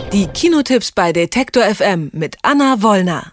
Die Kinotipps bei Detektor FM mit Anna Wollner.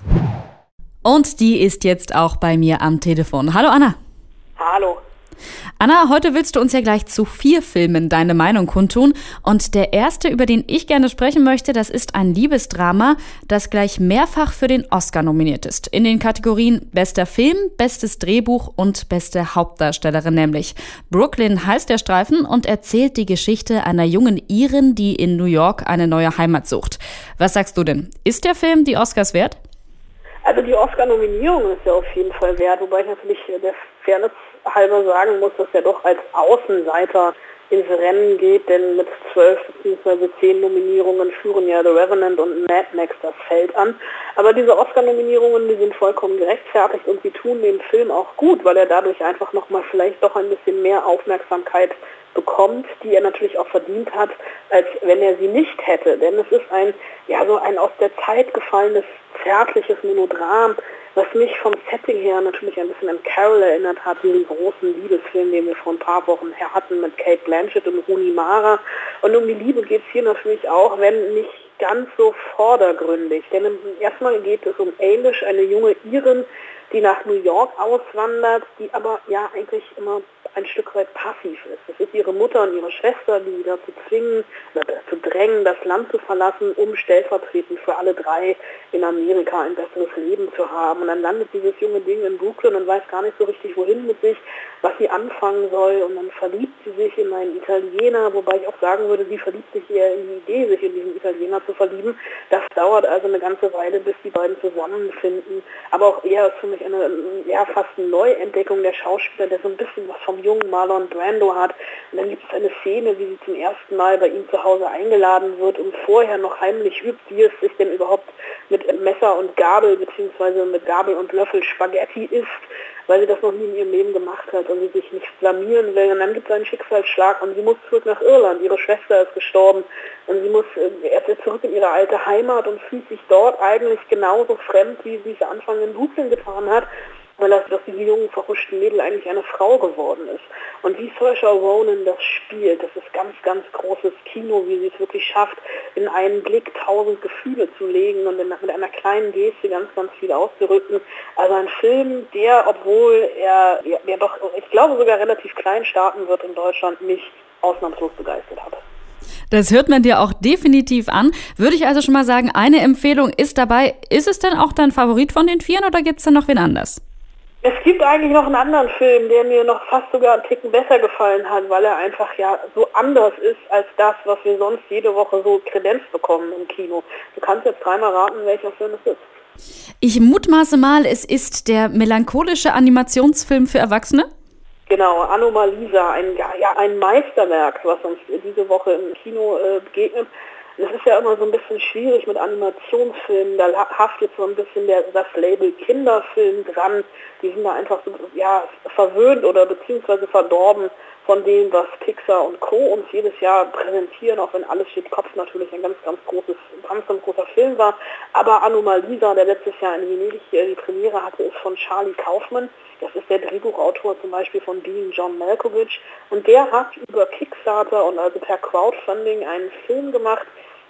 Und die ist jetzt auch bei mir am Telefon. Hallo Anna. Hallo. Anna, heute willst du uns ja gleich zu 4 Filmen deine Meinung kundtun. Und der erste, über den ich gerne sprechen möchte, das ist ein Liebesdrama, das gleich mehrfach für den Oscar nominiert ist. In den Kategorien Bester Film, Bestes Drehbuch und Beste Hauptdarstellerin nämlich. Brooklyn heißt der Streifen und erzählt die Geschichte einer jungen Irin, die in New York eine neue Heimat sucht. Was sagst du denn? Ist der Film die Oscars wert? Also die Oscar-Nominierung ist ja auf jeden Fall wert, wobei ich natürlich der Fairness halber sagen muss, dass er doch als Außenseiter ins Rennen geht, denn mit 12 bzw. 10 Nominierungen führen ja The Revenant und Mad Max das Feld an. Aber diese Oscar-Nominierungen, die sind vollkommen gerechtfertigt und sie tun dem Film auch gut, weil er dadurch einfach nochmal vielleicht doch ein bisschen mehr Aufmerksamkeit bekommt, die er natürlich auch verdient hat, als wenn er sie nicht hätte. Denn es ist ein aus der Zeit gefallenes, zärtliches Monodram, was mich vom Setting her natürlich ein bisschen an Carol erinnert hat, den großen Liebesfilm, den wir vor ein paar Wochen her hatten mit Cate Blanchett und Rooney Mara. Und um die Liebe geht es hier natürlich auch, wenn nicht ganz so vordergründig. Denn erstmal geht es um Eilish, eine junge Irin, die nach New York auswandert, die aber ja eigentlich immer ein Stück weit passiv ist. Es ist ihre Mutter und ihre Schwester, die sie dazu zwingen, dazu drängen, das Land zu verlassen, um stellvertretend für alle 3 in Amerika ein besseres Leben zu haben. Und dann landet dieses junge Ding in Brooklyn und weiß gar nicht so richtig, wohin mit sich, was sie anfangen soll. Und dann verliebt sie sich in einen Italiener, wobei ich auch sagen würde, sie verliebt sich eher in die Idee, sich in diesen Italiener zu verlieben. Das dauert also eine ganze Weile, bis die beiden zusammenfinden. Aber auch eher ist für mich fast eine Neuentdeckung der Schauspieler, der so ein bisschen was vom jungen Marlon Brando hat. Und dann gibt es eine Szene, wie sie zum ersten Mal bei ihm zu Hause eingeladen wird und vorher noch heimlich übt, wie es sich denn überhaupt mit Messer und Gabel bzw. mit Gabel und Löffel Spaghetti isst, weil sie das noch nie in ihrem Leben gemacht hat und sie sich nicht blamieren will. Und dann gibt es einen Schicksalsschlag und sie muss zurück nach Irland. Ihre Schwester ist gestorben und sie muss zurück in ihre alte Heimat und fühlt sich dort eigentlich genauso fremd, wie sie es Anfang in Brooklyn getan hat, weil das diese jungen, verhuschten Mädel eigentlich eine Frau geworden ist. Und wie Saoirse Ronan das spielt, das ist ganz, ganz großes Kino, wie sie es wirklich schafft, in einen Blick 1000 Gefühle zu legen und mit einer kleinen Geste ganz, ganz viel auszurücken. Also ein Film, der, obwohl er doch, ich glaube, sogar relativ klein starten wird in Deutschland, mich ausnahmslos begeistert hat. Das hört man dir auch definitiv an. Würde ich also schon mal sagen, eine Empfehlung ist dabei. Ist es denn auch dein Favorit von den 4 oder gibt es denn noch wen anders? Es gibt eigentlich noch einen anderen Film, der mir noch fast sogar einen Ticken besser gefallen hat, weil er einfach so anders ist als das, was wir sonst jede Woche so Kredenz bekommen im Kino. Du kannst jetzt 3-mal raten, welcher Film es ist. Ich mutmaße mal, es ist der melancholische Animationsfilm für Erwachsene? Genau, Anomalisa, ein Meisterwerk, was uns diese Woche im Kino begegnet. Das ist ja immer so ein bisschen schwierig mit Animationsfilmen, da haftet so ein bisschen das Label Kinderfilm dran. Die sind da einfach so verwöhnt oder beziehungsweise verdorben von dem, was Pixar und Co. uns jedes Jahr präsentieren, auch wenn Alles steht Kopf natürlich ein ganz, ganz großer Film war. Aber Anomalisa, der letztes Jahr in Venedig die Premiere hatte, ist von Charlie Kaufman. Das ist der Drehbuchautor zum Beispiel von Being John Malkovich. Und der hat über Kickstarter und also per Crowdfunding einen Film gemacht,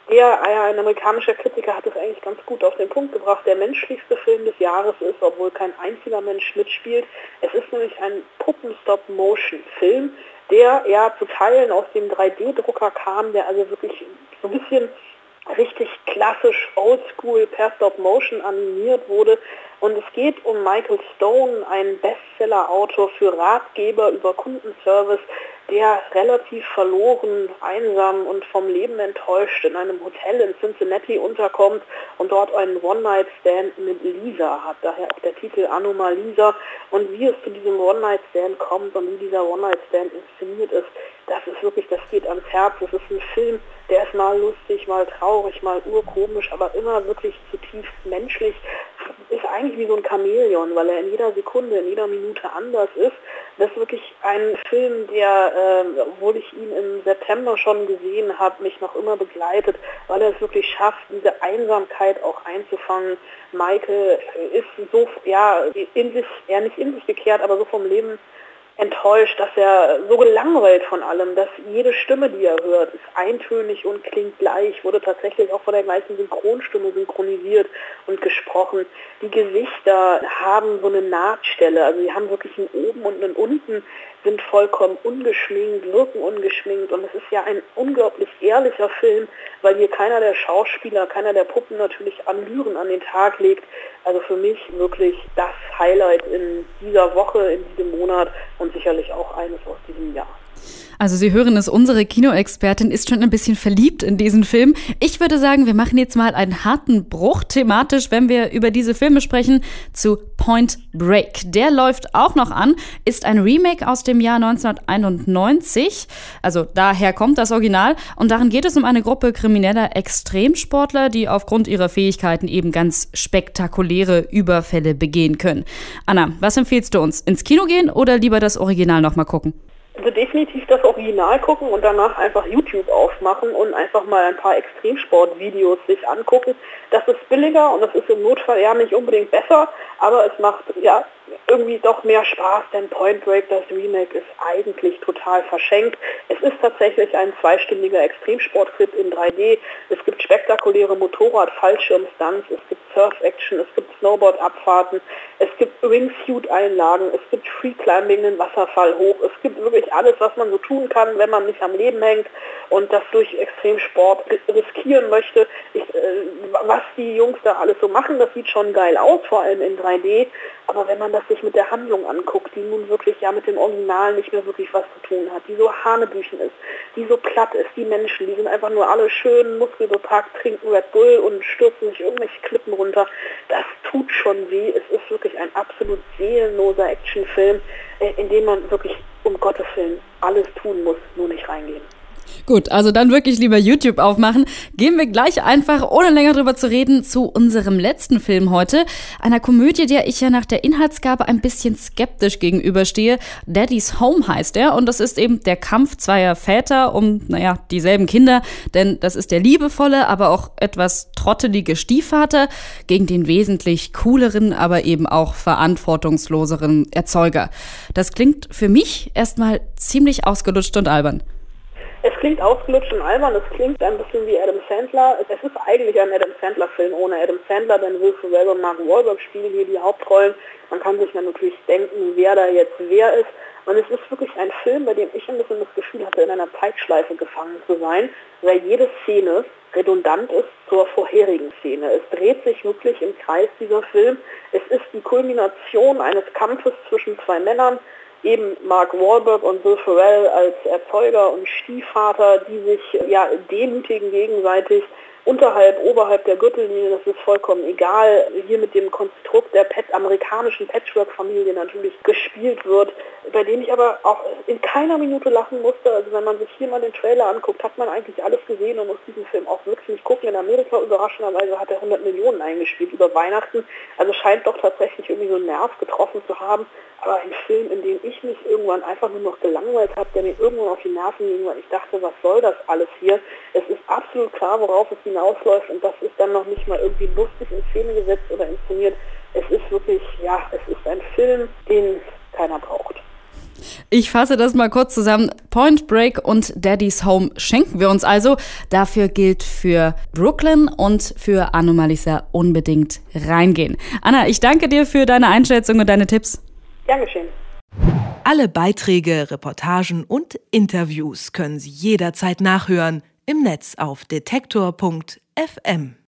ein amerikanischer Kritiker hat es eigentlich ganz gut auf den Punkt gebracht, der menschlichste Film des Jahres ist, obwohl kein einziger Mensch mitspielt. Es ist nämlich ein Puppen-Stop-Motion-Film, der zu Teilen aus dem 3D-Drucker kam, der also wirklich so ein bisschen richtig klassisch oldschool per Stop-Motion animiert wurde. Und es geht um Michael Stone, einen Bestseller-Autor für Ratgeber über Kundenservice, der relativ verloren, einsam und vom Leben enttäuscht in einem Hotel in Cincinnati unterkommt und dort einen One-Night-Stand mit Lisa hat. Daher auch der Titel Anomalisa. Und wie es zu diesem One-Night-Stand kommt und wie dieser One-Night-Stand inszeniert ist, das geht ans Herz. Das ist ein Film, der ist mal lustig, mal traurig, mal urkomisch, aber immer wirklich zutiefst menschlich. Ist eigentlich wie so ein Chamäleon, weil er in jeder Sekunde, in jeder Minute anders ist. Das ist wirklich ein Film, der, obwohl ich ihn im September schon gesehen habe, mich noch immer begleitet, weil er es wirklich schafft, diese Einsamkeit auch einzufangen. Michael ist so, nicht in sich gekehrt, aber so vom Leben enttäuscht, dass er so gelangweilt von allem, dass jede Stimme, die er hört, ist eintönig und klingt gleich, wurde tatsächlich auch von der gleichen Synchronstimme synchronisiert und gesprochen. Die Gesichter haben so eine Nahtstelle, also sie haben wirklich einen Oben und einen Unten, sind vollkommen ungeschminkt, wirken ungeschminkt und es ist ja ein unglaublich ehrlicher Film, weil hier keiner der Schauspieler, keiner der Puppen natürlich Allüren an den Tag legt. Also für mich wirklich das Highlight in dieser Woche, in diesem Monat und sicherlich auch eines aus diesem Jahr. Also Sie hören es, unsere Kinoexpertin ist schon ein bisschen verliebt in diesen Film. Ich würde sagen, wir machen jetzt mal einen harten Bruch thematisch, wenn wir über diese Filme sprechen, zu Point Break. Der läuft auch noch an, ist ein Remake aus dem Jahr 1991. Also daher kommt das Original. Und darin geht es um eine Gruppe krimineller Extremsportler, die aufgrund ihrer Fähigkeiten eben ganz spektakuläre Überfälle begehen können. Anna, was empfiehlst du uns? Ins Kino gehen oder lieber das Original nochmal gucken? Also definitiv das Original gucken und danach einfach YouTube aufmachen und einfach mal ein paar Extremsportvideos sich angucken. Das ist billiger und das ist im Notfall ja nicht unbedingt besser, aber es macht ja irgendwie doch mehr Spaß, denn Point Break, das Remake, ist eigentlich total verschenkt. Es ist tatsächlich ein 2-stündiger Extremsportclip in 3D. Es gibt spektakuläre Motorrad-Fallschirm-Stunts, es gibt Surf-Action, es gibt Snowboard-Abfahrten, es gibt Wingsuit-Einlagen, es gibt Free-Climbing, den Wasserfall hoch. Es gibt wirklich alles, was man so tun kann, wenn man nicht am Leben hängt und das durch Extremsport riskieren möchte. Was die Jungs da alles so machen, das sieht schon geil aus, vor allem in 3D. Aber wenn man das sich mit der Handlung anguckt, die nun wirklich ja mit dem Original nicht mehr wirklich was zu tun hat, die so hanebüchen ist, die so platt ist, die Menschen, die sind einfach nur alle schön muskelbepackt, trinken Red Bull und stürzen sich irgendwelche Klippen runter, das tut schon weh. Es ist wirklich ein absolut seelenloser Actionfilm, in dem man wirklich um Gottes Willen alles tun muss, nur nicht reingehen. Gut, also dann wirklich lieber YouTube aufmachen. Gehen wir gleich einfach, ohne länger drüber zu reden, zu unserem letzten Film heute. Einer Komödie, der ich ja nach der Inhaltsgabe ein bisschen skeptisch gegenüberstehe. Daddy's Home heißt er und das ist eben der Kampf zweier Väter um, dieselben Kinder. Denn das ist der liebevolle, aber auch etwas trottelige Stiefvater gegen den wesentlich cooleren, aber eben auch verantwortungsloseren Erzeuger. Das klingt für mich erstmal ziemlich ausgelutscht und albern. Es klingt ausgelutscht und albern, es klingt ein bisschen wie Adam Sandler. Es ist eigentlich ein Adam Sandler-Film ohne Adam Sandler, denn Will Ferrell und Mark Wahlberg spielen hier die Hauptrollen. Man kann sich dann natürlich denken, wer da jetzt wer ist. Und es ist wirklich ein Film, bei dem ich ein bisschen das Gefühl hatte, in einer Zeitschleife gefangen zu sein, weil jede Szene redundant ist zur vorherigen Szene. Es dreht sich wirklich im Kreis, dieser Film. Es ist die Kulmination eines Kampfes zwischen zwei Männern, eben Mark Wahlberg und Will Ferrell als Erzeuger und Stiefvater, die sich demütigen gegenseitig oberhalb der Gürtellinie, das ist vollkommen egal. Hier mit dem Konstrukt der amerikanischen Patchwork-Familie natürlich gespielt wird, bei dem ich aber auch in keiner Minute lachen musste. Also wenn man sich hier mal den Trailer anguckt, hat man eigentlich alles gesehen und muss diesen Film auch wirklich nicht gucken. In Amerika überraschenderweise hat er 100 Millionen eingespielt über Weihnachten. Also scheint doch tatsächlich irgendwie so einen Nerv getroffen zu haben. Aber ein Film, in dem ich mich irgendwann einfach nur noch gelangweilt habe, der mir irgendwann auf die Nerven ging, weil ich dachte, was soll das alles hier? Es ist absolut klar, worauf es hinausläuft und das ist dann noch nicht mal irgendwie lustig in Szene gesetzt oder inszeniert. Es ist wirklich, es ist ein Film, den keiner braucht. Ich fasse das mal kurz zusammen. Point Break und Daddy's Home schenken wir uns also. Dafür gilt für Brooklyn und für Anomalisa unbedingt reingehen. Anna, ich danke dir für deine Einschätzung und deine Tipps. Gern geschehen. Alle Beiträge, Reportagen und Interviews können Sie jederzeit nachhören im Netz auf detektor.fm.